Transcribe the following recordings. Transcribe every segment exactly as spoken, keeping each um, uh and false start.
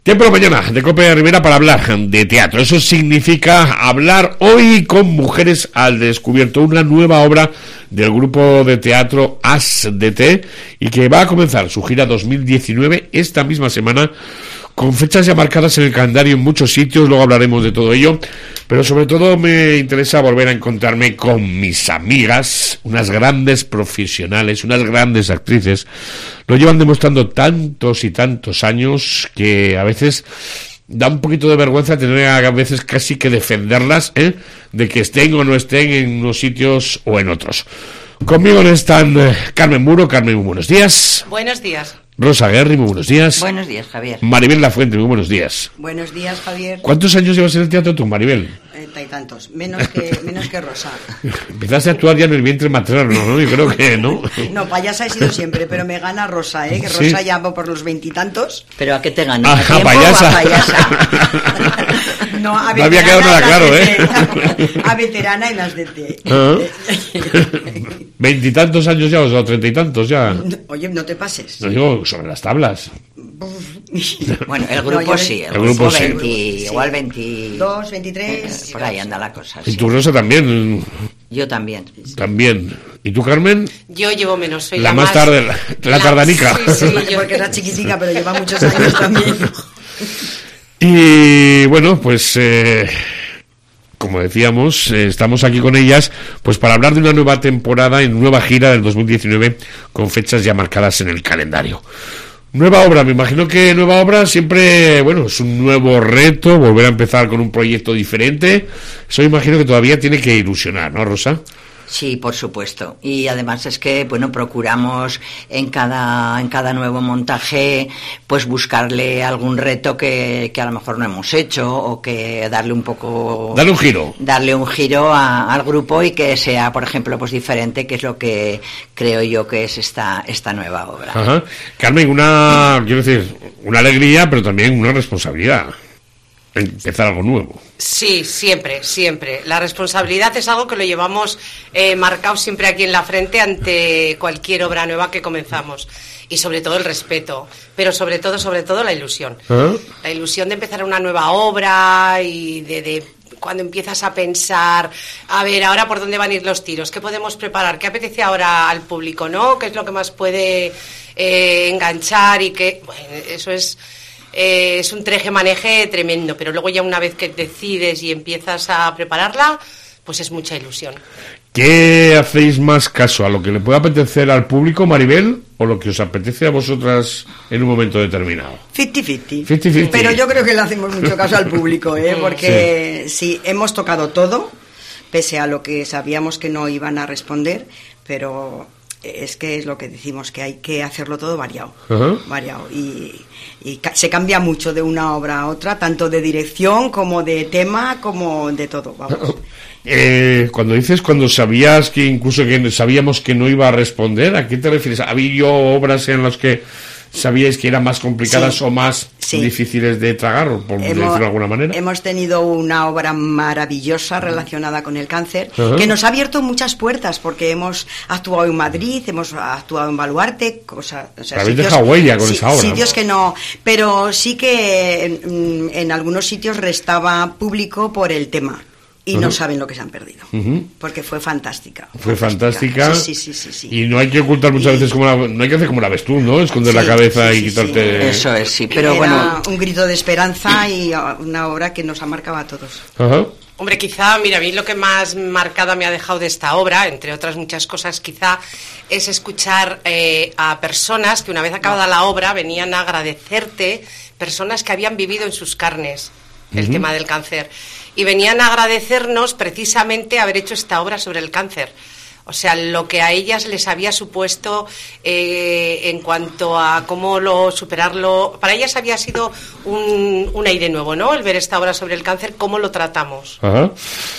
Tiempo de la mañana de Cope Rivera para hablar de teatro. Eso significa hablar hoy con Mujeres al Descubierto, una nueva obra del grupo de teatro A S D T y que va a comenzar su gira dos mil diecinueve esta misma semana, con fechas ya marcadas en el calendario en muchos sitios. Luego hablaremos de todo ello, pero sobre todo me interesa volver a encontrarme con mis amigas, unas grandes profesionales, unas grandes actrices. Lo llevan demostrando tantos y tantos años que a veces da un poquito de vergüenza tener a veces casi que defenderlas, ¿eh? de que estén o no estén en unos sitios o en otros. Conmigo están eh, Carmen Muro. Carmen, muy buenos días. Buenos días. Rosa Guerri, muy buenos días. Buenos días, Javier. Maribel Lafuente, muy buenos días. Buenos días, Javier. ¿Cuántos años llevas en el teatro tú, Maribel? Treinta y tantos, menos que, menos que Rosa. Empezaste a actuar ya en el vientre materno, ¿no? Yo creo que no. No, payasa he sido siempre, pero me gana Rosa, ¿eh? Que Rosa ¿sí? Ya va por los veintitantos. ¿Pero a qué te gana? ¿A tiempo payasa? O a payasa? No, a no había quedado nada claro, ¿eh? A veterana en las D T. ¿Veintitantos años ya o treinta y tantos ya? Oye, no te pases. No digo sobre las tablas. Bueno, el grupo no, sí, el, el grupo, grupo veinte, sí. Igual veintidós, veintitrés. Eh, por ahí anda la cosa. ¿Y sí. tú, Rosa, también? Yo también. También. ¿Y tú, Carmen? Yo llevo menos, soy la, la más, más tarde, la, la, la tardanica. Sí, sí, yo... porque era chiquitica, pero lleva muchos años también. Y bueno, pues eh, como decíamos, eh, estamos aquí con ellas pues para hablar de una nueva temporada en nueva gira del dos mil diecinueve con fechas ya marcadas en el calendario. Nueva obra, me imagino que nueva obra siempre, bueno, es un nuevo reto, volver a empezar con un proyecto diferente. Eso me imagino que todavía tiene que ilusionar, ¿no, Rosa? Sí, por supuesto. Y además es que, bueno, procuramos en cada en cada nuevo montaje pues buscarle algún reto que, que a lo mejor no hemos hecho, o que darle un poco... Darle un giro. Darle un giro a, al grupo y que sea, por ejemplo, pues diferente, que es lo que creo yo que es esta esta nueva obra. Ajá. Carmen, una, quiero decir, una alegría, pero también una responsabilidad. Empezar algo nuevo. Sí, siempre, siempre. La responsabilidad es algo que lo llevamos eh, marcado siempre aquí en la frente ante cualquier obra nueva que comenzamos. Y sobre todo el respeto, pero sobre todo, sobre todo la ilusión. ¿Eh? La ilusión de empezar una nueva obra y de, de cuando empiezas a pensar, a ver, ahora por dónde van a ir los tiros, qué podemos preparar, qué apetece ahora al público, ¿no? ¿Qué es lo que más puede eh, enganchar? Y que, bueno, eso es... Eh, es un treje-maneje tremendo, pero luego ya una vez que decides y empiezas a prepararla, pues es mucha ilusión. ¿Qué hacéis más caso? ¿A lo que le puede apetecer al público, Maribel, o lo que os apetece a vosotras en un momento determinado? cincuenta-cincuenta. Pero yo creo que le hacemos mucho caso al público, ¿eh? Porque sí. sí, hemos tocado todo, pese a lo que sabíamos que no iban a responder, pero... es que es lo que decimos, que hay que hacerlo todo variado, uh-huh. variado y, y ca- se cambia mucho de una obra a otra, tanto de dirección como de tema, como de todo, vamos. Eh, cuando dices, cuando sabías que incluso que sabíamos que no iba a responder, ¿a qué te refieres? ¿Había obras en las que sabíais que eran más complicadas sí, o más sí. difíciles de tragar, por hemos, decirlo de alguna manera? Hemos tenido una obra maravillosa relacionada con el cáncer, uh-huh. que nos ha abierto muchas puertas, porque hemos actuado en Madrid, hemos actuado en Baluarte, cosas... O sea, habéis dejado huella con si, esa obra. Sitios que no... Pero sí que en, en algunos sitios restaba público por el tema. Y uh-huh. no saben lo que se han perdido, uh-huh. porque fue fantástica. Fue fantástica. fantástica. Sí, sí, sí, sí, sí. Y no hay que ocultar muchas y... veces como la, no hay que hacer como la avestruz, ¿no? Esconder sí, la cabeza sí, y quitarte. Sí. Eso es, sí. Pero Era bueno, un grito de esperanza y una obra que nos ha marcado a todos. Uh-huh. Hombre, quizá, mira, a mí lo que más marcada me ha dejado de esta obra, entre otras muchas cosas, quizá es escuchar eh, a personas que una vez acabada la obra venían a agradecerte, personas que habían vivido en sus carnes el uh-huh. tema del cáncer. Y venían a agradecernos precisamente haber hecho esta obra sobre el cáncer. O sea, lo que a ellas les había supuesto eh, en cuanto a cómo lo superarlo. Para ellas había sido un, un aire nuevo, ¿no? El ver esta obra sobre el cáncer, cómo lo tratamos. Ajá.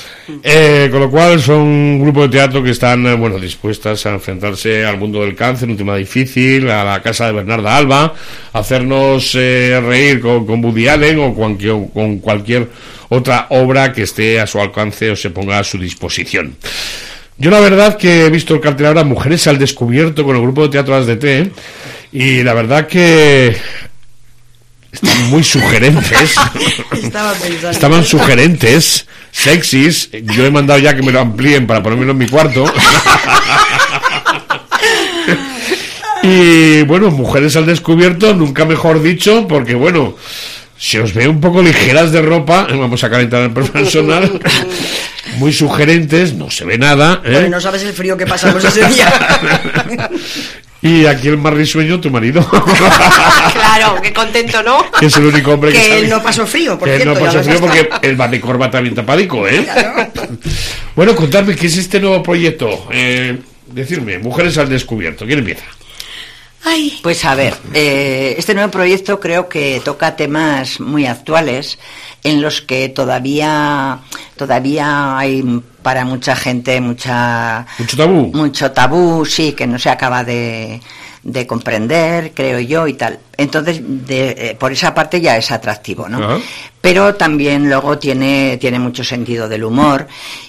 Eh, con lo cual son un grupo de teatro que están bueno dispuestas a enfrentarse al mundo del cáncer, un tema difícil, a la casa de Bernarda Alba, a hacernos eh, reír con, con Woody Allen o con, con cualquier otra obra que esté a su alcance o se ponga a su disposición. Yo la verdad que he visto el cartel ahora Mujeres al Descubierto con el grupo de teatro A S D T, ¿eh? Y la verdad que Están muy sugerentes. Estaba pensando. Estaban sugerentes, sexys. Yo he mandado ya que me lo amplíen para ponérmelo en mi cuarto. Y bueno, mujeres al descubierto, nunca mejor dicho, porque bueno, se os ve un poco ligeras de ropa. Vamos a calentar el personal. Muy sugerentes, no se ve nada, ¿eh? Bueno, no sabes el frío que pasamos ese día. Y aquí el más risueño, tu marido. Claro, qué contento, ¿no? Que es el único hombre que, que sabe. él no pasó frío, por que cierto. él no pasó frío porque él va de corbata bien tapadico, ¿eh? Claro. Bueno, contadme, ¿qué es este nuevo proyecto? Eh, decirme, Mujeres al Descubierto. ¿Quién empieza? Ay. Pues a ver, eh, este nuevo proyecto creo que toca temas muy actuales en los que todavía todavía hay para mucha gente mucha mucho tabú mucho tabú sí, que no se acaba de, de comprender, creo yo, y tal. Entonces de, eh, por esa parte ya es atractivo, ¿no? Uh-huh. Pero también luego tiene tiene mucho sentido del humor.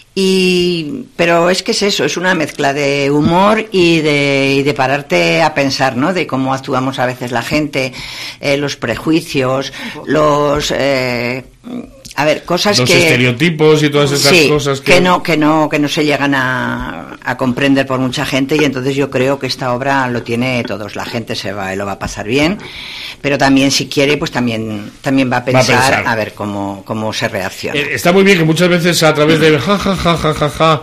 Y pero es que es eso, es una mezcla de humor y de, y de pararte a pensar, ¿no? De cómo actuamos a veces la gente, eh, los prejuicios, los eh, a ver, cosas los que... Los estereotipos y todas esas sí, cosas que... que no, que no, que no se llegan a, a comprender por mucha gente, y entonces yo creo que esta obra lo tiene todos, la gente se va, lo va a pasar bien, pero también si quiere, pues también, también va a pensar, va a pensar a ver cómo, cómo se reacciona. Eh, está muy bien que muchas veces a través de ja, ja, ja, ja, ja, ja,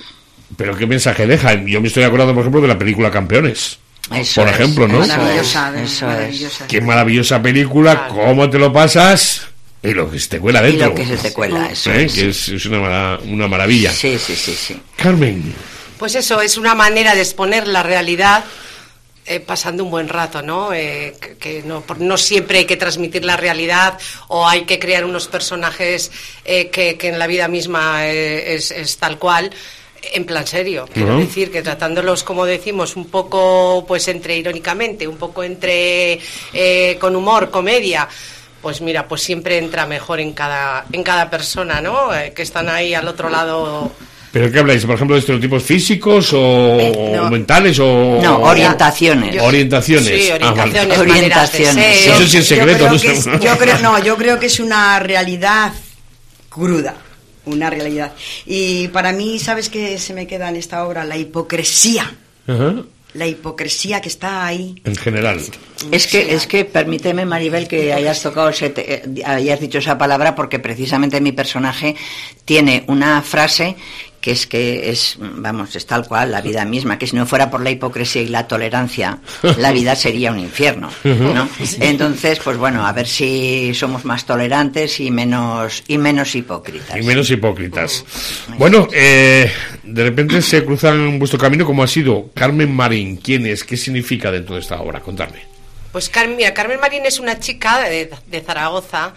pero ¿qué mensaje deja? Yo me estoy acordando, por ejemplo, de la película Campeones. Eso por es, ejemplo, ¿no? Maravillosa, eso maravillosa. Qué maravillosa película, claro. ¿Cómo te lo pasas? Y lo que se te cuela dentro. Y lo que se te cuela, eso ¿Eh? es. Que es, es una, mara, una maravilla. Sí, sí, sí, sí. Carmen. Pues eso, es una manera de exponer la realidad eh, pasando un buen rato, ¿no? Eh, que, que no, no siempre hay que transmitir la realidad o hay que crear unos personajes eh, que, que en la vida misma eh, es, es tal cual. En plan serio, quiero uh-huh. decir que tratándolos, como decimos, un poco pues entre irónicamente, un poco entre eh, con humor, comedia. Pues mira, pues siempre entra mejor en cada en cada persona, ¿no? Eh, que están ahí al otro lado. ¿Pero qué habláis? ¿Por ejemplo, de estereotipos físicos o eh, no. mentales o...? No, orientaciones. Yo, orientaciones. Sí, orientaciones. Ah, vale. Orientaciones. Eso sí es secreto. Yo creo, que es, yo creo, no, yo creo que es una realidad cruda. Una realidad. Y para mí, ¿sabes qué se me queda en esta obra? La hipocresía. Uh-huh. La hipocresía que está ahí. En general. Es que, es que permíteme, Maribel, que hayas tocado, ese te, hayas dicho esa palabra, porque precisamente mi personaje tiene una frase que es que es, vamos, es tal cual, la vida misma, que si no fuera por la hipocresía y la tolerancia, la vida sería un infierno, ¿no? Entonces, pues bueno, a ver si somos más tolerantes y menos y menos hipócritas. Y menos hipócritas. Bueno, eh, de repente se cruzan en vuestro camino, como ha sido Carmen Marín. ¿Quién es? ¿Qué significa dentro de esta obra? Contadme. Pues Carmen, mira, Carmen Marín es una chica de, de Zaragoza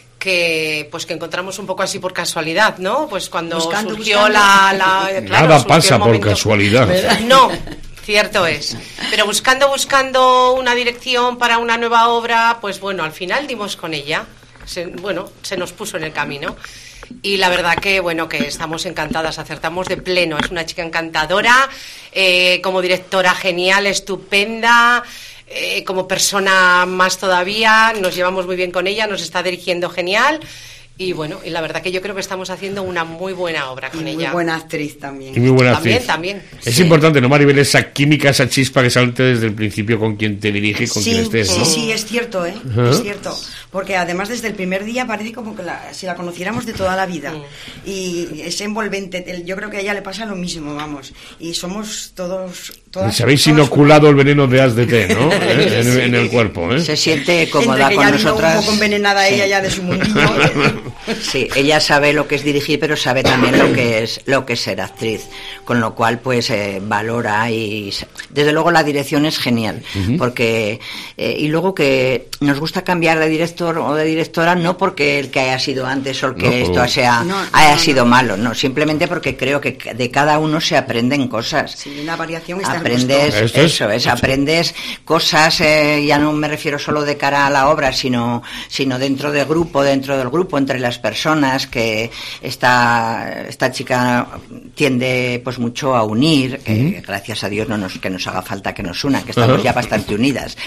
que pues que encontramos un poco así por casualidad, ¿no? Pues cuando buscando, surgió buscando. la, la claro, nada pasa por casualidad. ¿verdad? No, cierto es. Pero buscando buscando una dirección para una nueva obra, pues bueno, al final dimos con ella. Se, bueno, se nos puso en el camino. Y la verdad que bueno, que estamos encantadas, acertamos de pleno. Es una chica encantadora, eh, como directora genial, estupenda. Eh, como persona más todavía, nos llevamos muy bien con ella, nos está dirigiendo genial y bueno, y la verdad que yo creo que estamos haciendo una muy buena obra con y ella. Muy buena actriz también. Y muy buena también, actriz. También, Es sí. importante, ¿no, Maribel? Esa química, esa chispa que salte desde el principio con quien te dirige y con sí, quien estés, ¿no? Sí, sí, es cierto, ¿eh? Uh-huh. Es cierto. Porque además desde el primer día parece como que la, si la conociéramos de toda la vida. Uh-huh. Y es envolvente. Yo creo que a ella le pasa lo mismo, vamos. Y somos todos... Todas, y sabéis todas inoculado el veneno de A S D T, ¿no? ¿Eh? En, sí. en el cuerpo, ¿eh? Se siente cómoda Entre que con ya nosotras. Un poco envenenada sí. ella ya de su mundillo. Sí, ella sabe lo que es dirigir, pero sabe también lo que es lo que es ser actriz, con lo cual pues eh, valora y desde luego la dirección es genial, uh-huh. porque eh, y luego que nos gusta cambiar de director o de directora no porque el que haya sido antes o el que no, esto sea no, no, haya no, sido no. malo, no, simplemente porque creo que de cada uno se aprenden cosas. Sí, una variación está aprendes ¿Esto eso es? es aprendes cosas, eh, ya no me refiero solo de cara a la obra, sino sino dentro del grupo, dentro del grupo entre las personas, que esta esta chica tiende pues mucho a unir, que uh-huh. gracias a Dios no nos que nos haga falta que nos una, que estamos uh-huh. ya bastante unidas,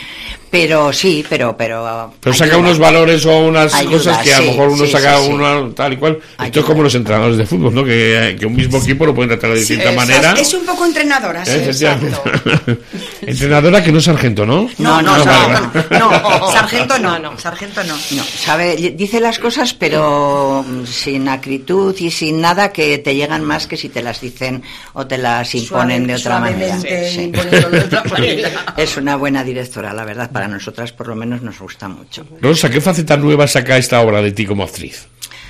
Pero sí, pero... Pero, pero saca unos valores o unas ayuda, cosas que a lo mejor uno sí, saca sí, sí. uno tal y cual. Ayuda. Esto es como los entrenadores de fútbol, ¿no? Que, que un mismo equipo lo pueden tratar de distinta sí, manera. Es un poco entrenadora, sí. Exacto. Entrenadora que no es sargento, ¿no? No, no, no, no, sargento no, no, sargento no, no, sargento no. No, sabe, dice las cosas, pero sin acritud y sin nada que te llegan más que si te las dicen o te las imponen Suave, de otra manera. Sí, sí. De otra manera. Es una buena directora, la verdad, para nosotras por lo menos nos gusta mucho. Rosa, ¿qué faceta nueva saca esta obra de ti como actriz?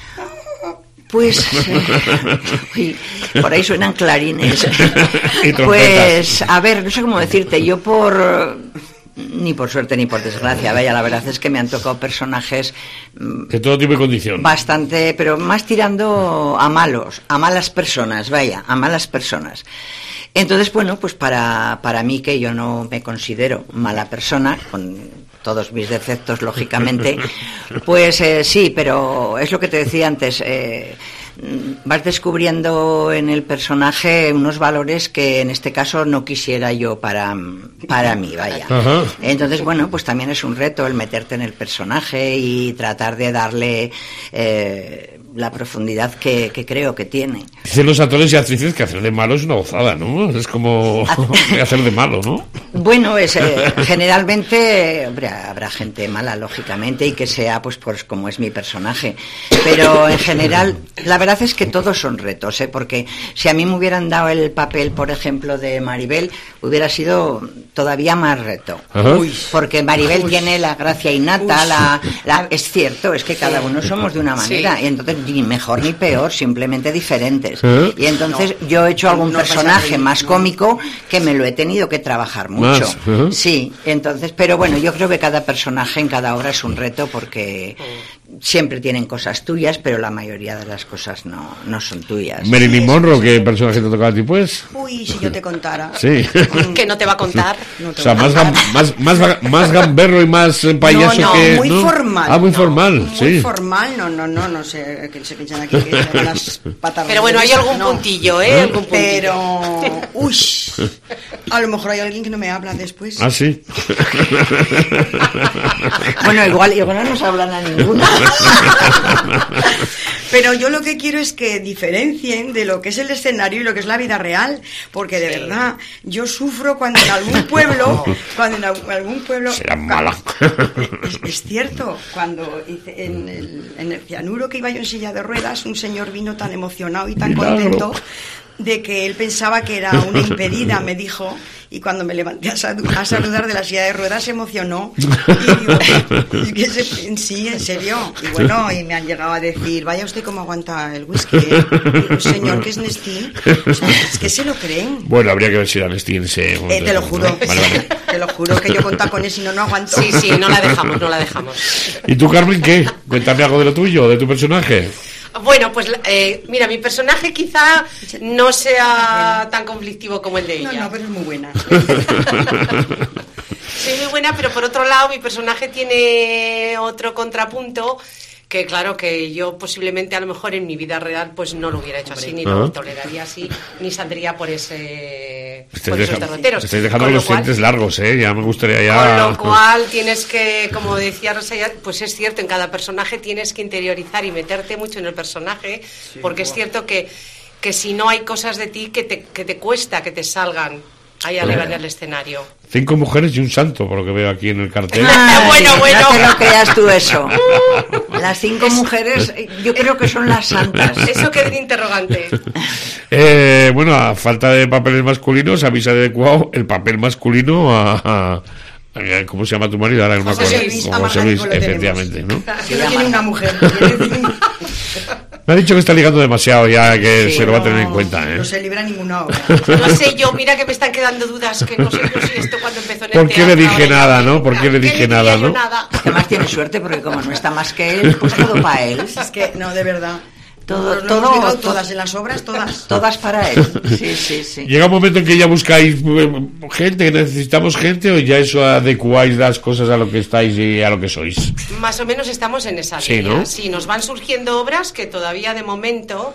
Pues eh, uy, por ahí suenan clarines. Pues a ver, no sé cómo decirte, yo por ni por suerte ni por desgracia, vaya, la verdad es que me han tocado personajes de todo tipo de condición. Bastante, pero más tirando a malos, a malas personas, vaya, a malas personas. Entonces, bueno, pues para, para mí, que yo no me considero mala persona, con todos mis defectos, lógicamente, pues eh, sí, pero es lo que te decía antes, eh, vas descubriendo en el personaje unos valores que en este caso no quisiera yo para, para mí, vaya. Ajá. Entonces, bueno, pues también es un reto el meterte en el personaje y tratar de darle eh, la profundidad que, que creo que tiene. Dicen los actores y actrices que hacer de malo es una gozada, ¿no? Es como hacer de malo, ¿no? Bueno, es eh, generalmente hombre, habrá gente mala, lógicamente, y que sea pues, pues como es mi personaje. Pero en general, la verdad es que todos son retos, ¿eh? Porque si a mí me hubieran dado el papel, por ejemplo, de Maribel, hubiera sido todavía más reto. Uy, porque Maribel Uy. tiene la gracia innata, la, la, es cierto, es que cada uno somos de una manera, sí. Y entonces ni mejor ni peor, simplemente diferentes. ¿Eh? Y entonces no, yo he hecho algún no personaje más cómico que me lo he tenido que trabajar mucho. Más, ¿uh-huh? Sí, entonces, pero bueno, yo creo que cada personaje en cada obra es un reto porque siempre tienen cosas tuyas, pero la mayoría de las cosas no, no son tuyas. Marilyn Monroe, ¿qué personaje te tocaba a ti, pues? Uy, si yo te contara. Sí. Que no te va a contar. No te o sea, más, gam, más, más, más gamberro y más payaso no, no, que... Muy ¿no? formal. Ah, muy no, formal, muy sí. Muy formal, no, no, no, no sé, que se piensan aquí que se las patas. Pero bueno, hay algún no. puntillo, ¿eh? Algún puntillo. Pero, uy, a lo mejor hay alguien que no me habla después. Ah, sí. Bueno, igual, igual no nos hablan a ninguna. Pero yo lo que quiero es que diferencien de lo que es el escenario y lo que es la vida real, porque de sí. verdad yo sufro cuando en algún pueblo, cuando en algún pueblo será mala. Es, es cierto, cuando hice en el, en el cianuro que iba yo en silla de ruedas, un señor vino tan emocionado y tan Milagro. contento de que él pensaba que era una impedida, me dijo, y cuando me levanté a, sal- a saludar de la silla de ruedas se emocionó y digo, es que se, en sí, en serio, y bueno, y me han llegado a decir, vaya usted cómo aguanta el whisky, ¿eh? Digo, señor, ¿qué es Nestlé? O sea, es que se lo creen. Bueno, habría que ver si era Nestlé en ese momento. Eh, te lo juro, vale, vale. Te lo juro que yo contaba con él, si no, no aguanto. Sí, sí, no la dejamos, no la dejamos. ¿Y tú, Carmen, qué? Cuéntame algo de lo tuyo, de tu personaje. Bueno, pues eh, mira, mi personaje quizá no sea tan conflictivo como el de ella. No, no, pero es muy buena. Soy muy buena, pero por otro lado mi personaje tiene otro contrapunto que claro, que yo posiblemente a lo mejor en mi vida real pues no lo hubiera hecho así, ni lo uh-huh. toleraría así, ni saldría por ese estáis por esos deja, derroteros. Estáis dejando los dientes largos, ¿eh? Ya me gustaría ya... Con lo cual tienes que, como decía Rosa, pues es cierto, en cada personaje tienes que interiorizar y meterte mucho en el personaje, sí, porque bueno. es cierto que, que si no hay cosas de ti que te, que te cuesta que te salgan ahí arriba en el escenario. Cinco mujeres y un santo, por lo que veo aquí en el cartel. Ay, bueno, bueno. No te lo creas tú eso. Las cinco es... mujeres, yo creo que son las santas. Eso que es de interrogante. Eh, bueno, a falta de papeles masculinos, habéis adecuado el papel masculino a... a ¿cómo se llama tu marido? Ahora no me acuerdo. José Luis, efectivamente, ¿no? Que no tiene una mujer. Me ha dicho que está ligando demasiado ya, que sí, se lo va no, a tener en cuenta, ¿eh? No se libra ninguna obra. No sé yo, mira que me están quedando dudas, que no sé yo si esto cuando empezó en el ¿Por qué le dije nada, no? ¿Por qué le dije nada, no? Además tiene suerte porque como no está más que él, pues todo para él. Es que, no, de verdad. Todo, Nos todo, hemos ligado todo, todas en las obras, todas. Todas para él. Sí, sí, sí. ¿Llega un momento en que ya buscáis gente, que necesitamos gente, o ya eso adecuáis las cosas a lo que estáis y a lo que sois? Más o menos estamos en esa sí, línea. ¿no? Sí, nos van surgiendo obras que todavía de momento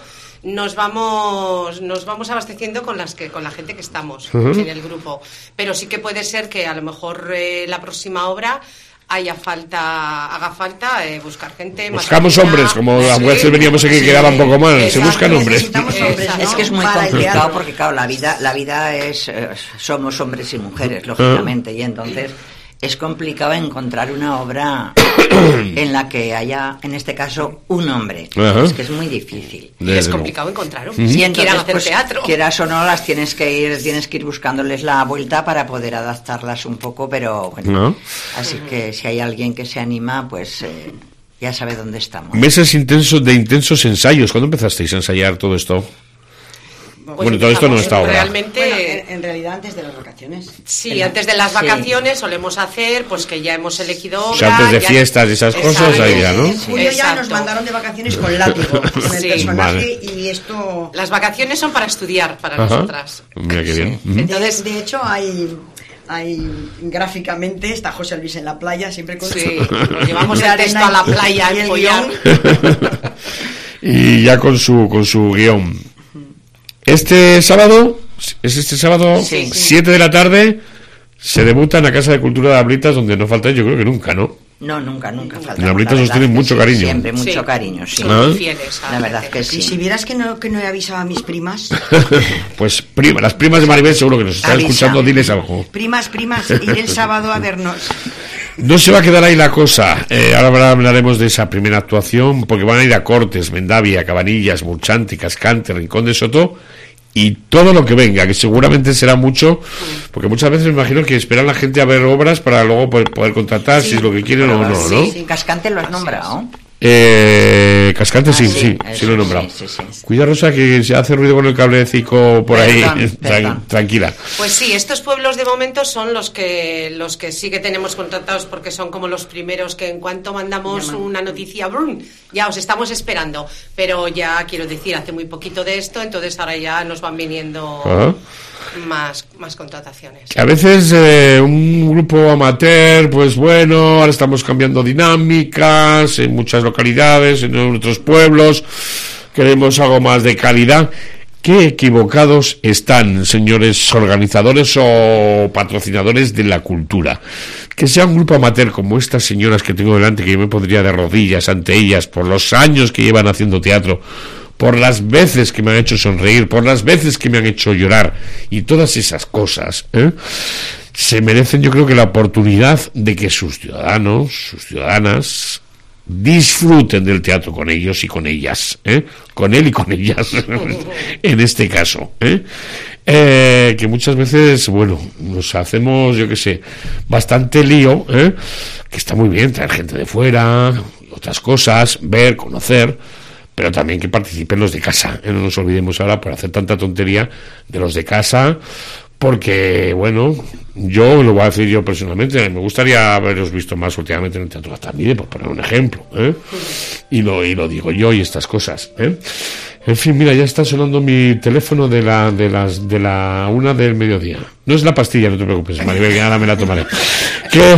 nos vamos nos vamos abasteciendo con las que con la gente que estamos uh-huh. en el grupo, pero sí que puede ser que a lo mejor eh, la próxima obra haya falta haga falta eh, buscar gente buscamos más hombres, como sí, a veces veníamos aquí que quedaba un poco mal. Exacto. Se buscan hombres, hombres ¿no? Es que es muy para complicado porque claro, la vida la vida es eh, somos hombres y mujeres lógicamente uh-huh. y entonces es complicado encontrar una obra en la que haya, en este caso, un hombre. Uh-huh. Es que es muy difícil. Y es complicado encontrar un hombre. Y entonces, quieran hacer pues, teatro. Quieras o no, las tienes que ir, tienes que ir buscándoles la vuelta para poder adaptarlas un poco, pero bueno. ¿No? Así que si hay alguien que se anima, pues eh, ya sabe dónde estamos. Meses intensos de intensos ensayos. ¿Cuándo empezasteis a ensayar todo esto? Pues bueno, todo esto no está ahora. Realmente, bueno, en, en realidad antes de las vacaciones. Sí, antes de las vacaciones sí. solemos hacer, pues que ya hemos elegido obra. O sea, antes de ya, fiestas y esas cosas, exacto. ahí ya, ¿no? En julio ya nos mandaron de vacaciones con látigo, con el sí. personaje vale. y esto... Las vacaciones son para estudiar, para Ajá. nosotras. Mira qué bien. Sí. Entonces, de, de hecho, hay... Hay, gráficamente está José Luis en la playa, siempre con sí, su... nos llevamos el texto a la playa, y el guión. Y ya con su, con su guión. Este sábado, es este sábado, sí, siete sí. de la tarde, se debuta en la Casa de Cultura de Ablitas, donde no falta, yo creo que nunca, ¿no? No, nunca, nunca falta. En Ablitas os tienen mucho sí, cariño. Siempre, mucho sí. cariño, sí. Son muy fieles. La verdad que sí. Y si vieras que no, que no he avisado a mis primas. Pues prima, las primas de Maribel seguro que nos están Avisa. escuchando, diles algo. Primas, primas, ir el sábado a vernos. No se va a quedar ahí la cosa. Eh, ahora hablaremos de esa primera actuación, porque van a ir a Cortes, Mendavia, Cabanillas, Murchanti, Cascante, Rincón de Soto... y todo lo que venga, que seguramente será mucho, porque muchas veces me imagino que esperan la gente a ver obras para luego poder, poder contratar sí, si es lo que quieren o no, sí, ¿no? Sí, Cascante lo has nombrado. Eh, Cascante ah, sí, sí, sí, eso, sí lo he nombrado. Sí, sí, sí. Cuida, Rosa, que se hace ruido con el cablecito por perdón, ahí, perdón. tranquila. Pues sí, estos pueblos de momento son los que los que sí que tenemos contratados porque son como los primeros que en cuanto mandamos Llama. una noticia, brum, ya os estamos esperando. Pero ya quiero decir, hace muy poquito de esto, entonces ahora ya nos van viniendo... Ajá. Más, más contrataciones. A veces eh, un grupo amateur, pues bueno, ahora estamos cambiando dinámicas en muchas localidades, en otros pueblos, queremos algo más de calidad. Qué equivocados están, señores organizadores o patrocinadores de la cultura. Que sea un grupo amateur como estas señoras que tengo delante, que yo me pondría de rodillas ante ellas por los años que llevan haciendo teatro, por las veces que me han hecho sonreír, por las veces que me han hecho llorar y todas esas cosas, ¿eh? Se merecen, yo creo que la oportunidad de que sus ciudadanos, sus ciudadanas disfruten del teatro con ellos y con ellas, ¿eh? Con él y con ellas en este caso, ¿eh? Eh, que muchas veces, bueno, nos hacemos, yo qué sé, bastante lío, ¿eh? Que está muy bien traer gente de fuera, otras cosas, ver, conocer, pero también que participen los de casa, ¿eh? No nos olvidemos ahora por hacer tanta tontería de los de casa, porque, bueno, yo lo voy a decir yo personalmente, me gustaría haberos visto más últimamente en el Teatro Gaztambide, por poner un ejemplo, ¿eh? Y lo, y lo digo yo y estas cosas, ¿eh? En fin, mira, ya está sonando mi teléfono de la de las de la una del mediodía. No es la pastilla, no te preocupes, Maribel, que ahora me la tomaré. que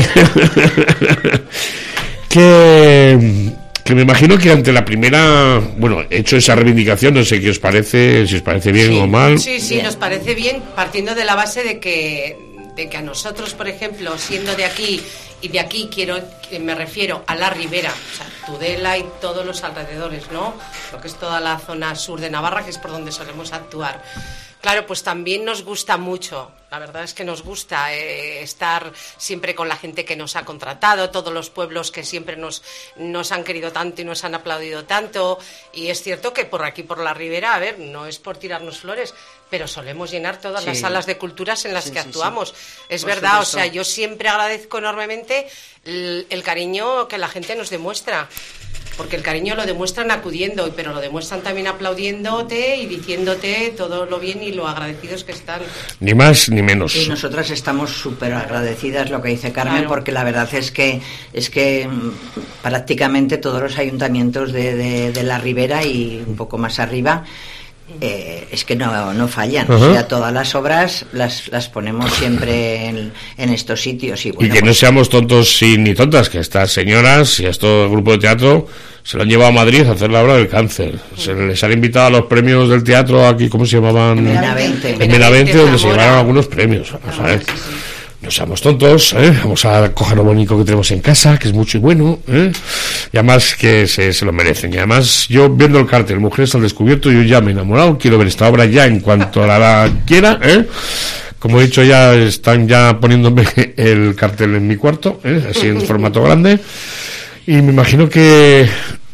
que que me imagino que ante la primera, bueno, hecho esa reivindicación, no sé qué os parece, si os parece bien sí, o mal. Sí, sí, nos parece bien, partiendo de la base de que, de que a nosotros, por ejemplo, siendo de aquí, y de aquí quiero, me refiero a la Ribera, o sea, Tudela y todos los alrededores, ¿no? Lo que es toda la zona sur de Navarra, que es por donde solemos actuar. Claro, pues también nos gusta mucho, la verdad es que nos gusta eh, estar siempre con la gente que nos ha contratado, todos los pueblos que siempre nos, nos han querido tanto y nos han aplaudido tanto, y es cierto que por aquí, por la Ribera, a ver, no es por tirarnos flores, pero solemos llenar todas sí. las salas de culturas en las sí, que sí, actuamos. Sí. Es por verdad, supuesto. O sea, yo siempre agradezco enormemente el, el cariño que la gente nos demuestra. Porque el cariño lo demuestran acudiendo, pero lo demuestran también aplaudiéndote y diciéndote todo lo bien y lo agradecidos que están. Ni más ni menos. Y nosotras estamos súper agradecidas, lo que dice Carmen, claro. Porque la verdad es que es que prácticamente todos los ayuntamientos de, de, de la Ribera y un poco más arriba Eh, es que no, no fallan. Uh-huh. O sea, todas las obras las, las ponemos siempre en, en estos sitios. Y, bueno, y que pues, no seamos tontos y ni tontas, que estas señoras y estos grupos de teatro se lo han llevado a Madrid a hacer la obra del cáncer. Se les han invitado a los premios del teatro aquí, ¿cómo se llamaban? En Benavente. En Benavente, donde se llevaron algunos premios. Vamos a ver. No seamos tontos, ¿eh? Vamos a coger lo bonito que tenemos en casa, que es mucho y bueno, ¿eh? Y además que se, se lo merecen. Y además, yo viendo el cartel Mujeres al Descubierto, yo ya me he enamorado, quiero ver esta obra ya en cuanto la, la quiera, ¿eh? Como he dicho, ya están ya poniéndome el cartel en mi cuarto, ¿eh? Así en formato grande. Y me imagino que...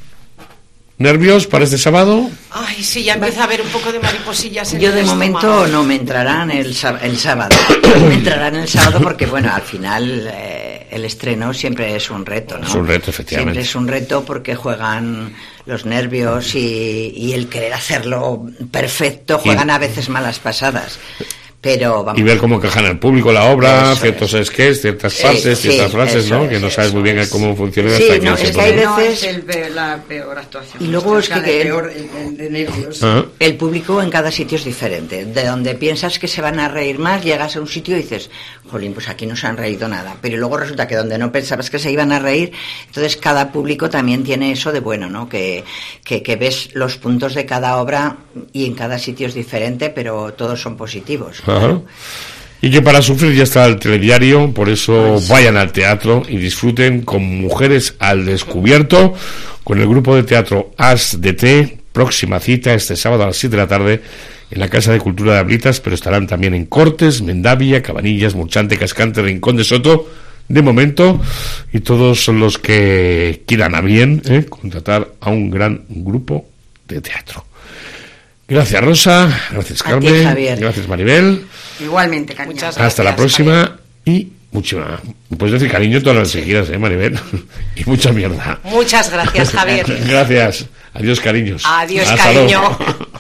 ¿Nervios para este sábado? Ay, sí, ya empieza a haber un poco de mariposillas en Yo de el momento estómago. no me entrarán el, el sábado. Me entrarán el sábado porque, bueno, al final eh, el estreno siempre es un reto, ¿no? Es un reto, efectivamente. Siempre es un reto porque juegan los nervios y, y el querer hacerlo perfecto, juegan y... a veces malas pasadas. Pero vamos, y ver cómo encajan el público la obra, ciertos es. sketches, ciertas partes, sí, ciertas sí, frases, ¿no? Es, que no sabes muy bien cómo funciona sí, hasta no, que es que hay veces no es el peor, la peor actuación. Y luego es que, que el, peor, el, de nervios. ¿Ah? El público en cada sitio es diferente. De donde piensas que se van a reír más, llegas a un sitio y dices, jolín, pues aquí no se han reído nada. Pero luego resulta que donde no pensabas que se iban a reír, entonces cada público también tiene eso de bueno, ¿no? Que, que, que ves los puntos de cada obra y en cada sitio es diferente, pero todos son positivos. Claro. Y que para sufrir ya está el telediario, por eso pues, vayan al teatro y disfruten con Mujeres al Descubierto, con el grupo de teatro As de T, próxima cita este sábado a las siete de la tarde en la Casa de Cultura de Ablitas, pero estarán también en Cortes, Mendavia, Cabanillas, Murchante, Cascante, Rincón de Soto, de momento, y todos son los que quieran a bien ¿eh? contratar a un gran grupo de teatro. Gracias, Rosa. Gracias, Carmen. A ti, Javier. Gracias, Maribel. Igualmente, cariño. Muchas gracias. Hasta la próxima. Javier. Y mucho más. Puedes decir cariño todas las que quieras, ¿eh, Maribel? Y mucha mierda. Muchas gracias, Javier. Gracias. Adiós, cariños. Adiós, Hasta cariño. Luego.